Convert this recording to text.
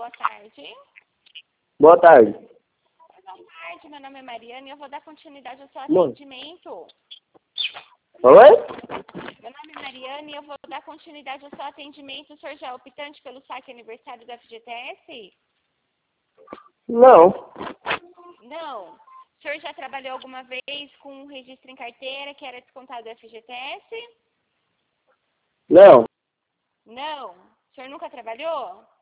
boa tarde. Boa tarde. Boa tarde, meu nome é Mariana e eu vou dar continuidade ao seu atendimento. Oi? Meu nome é Mariana e eu vou dar continuidade ao seu atendimento. O senhor já é optante pelo saque aniversário da FGTS? Não. Não. O senhor já trabalhou alguma vez com um registro em carteira que era descontado do FGTS? Não. Não. O senhor nunca trabalhou?